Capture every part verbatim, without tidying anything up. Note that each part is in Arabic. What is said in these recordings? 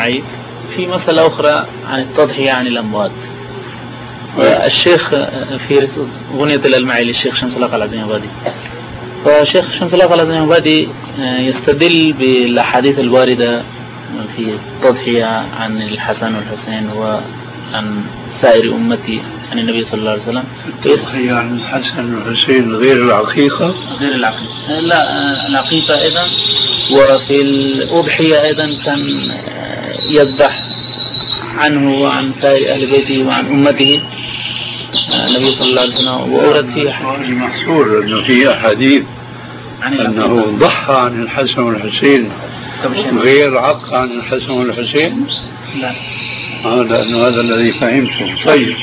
في مسألة أخرى عن التضحية عن الأموات. الشيخ في غنية الألمعي للشيخ شمس الله العزيم العبادي، فالشيخ شمس الله العزيم العبادي يستدل بالأحاديث الواردة في التضحية عن الحسن والحسين وعن سائر أمتي عن النبي صلى الله عليه وسلم. التضحية عن الحسن والحسين غير العقيقة؟ غير العقيقة، لا العقيقة أيضا. وفي الأضحية أيضا كان يذبح عنه وعن سائر أهل بيته وعن أمته النبي صلى الله عليه وسلم. وأورد فيه محصور أنه في أحاديث أنه ضحى عن الحسن والحسين غير عق عن الحسن والحسين. لا آه لأنه هذا الذي فهمته. طيب،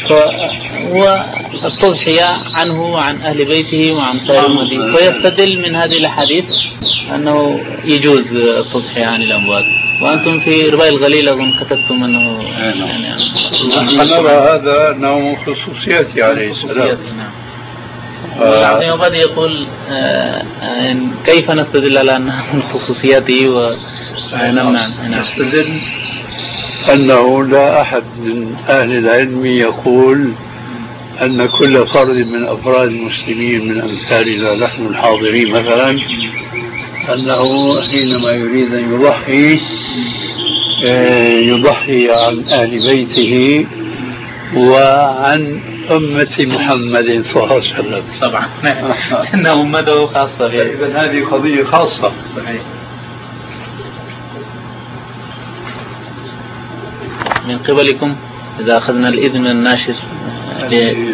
والتضحية عنه وعن أهل بيته وعن سائر أمته، ويستدل من هذه الأحاديث أنه يجوز التضحية عن الأموات. وأنتم في رباء الغليل أظن كتبتم أنه يعني نرى هذا أنه خصوصياتي عليه السلام. والعظيم العبادي يقول آه آه كيف نستدل على أنه من خصوصياته ونمنع؟ نستدل أنه لا أحد من أهل العلم يقول أن كل فرد من أفراد المسلمين من أمثالنا نحن الحاضرين مثلا أنه حينما يريد أن يضحي يضحي عن أهل بيته وعن أمة محمد صلى الله عليه وسلم. طبعا إن أمته خاصة. إذن هذه قضية خاصة. صحيح. من قبلكم إذا أخذنا الإذن من الناشر